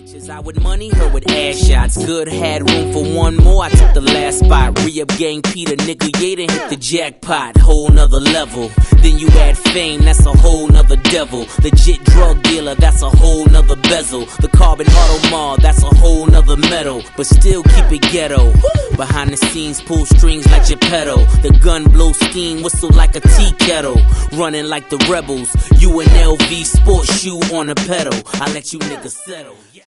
Bitches out with money, her with ass shots. Good, had room for one more, I took the last spot. Re-up gang Peter, nigga, yeah, done hit the jackpot. Whole nother level. Then you add fame, that's a whole nother devil. Legit drug dealer, that's a whole nother bezel. The carbon automar, that's a whole nother metal. But still keep it ghetto. Behind the scenes, pull strings like Geppetto. The gun blow steam, whistle like a tea kettle. Running like the rebels, you an LV sports shoe on a pedal. I let you niggas settle.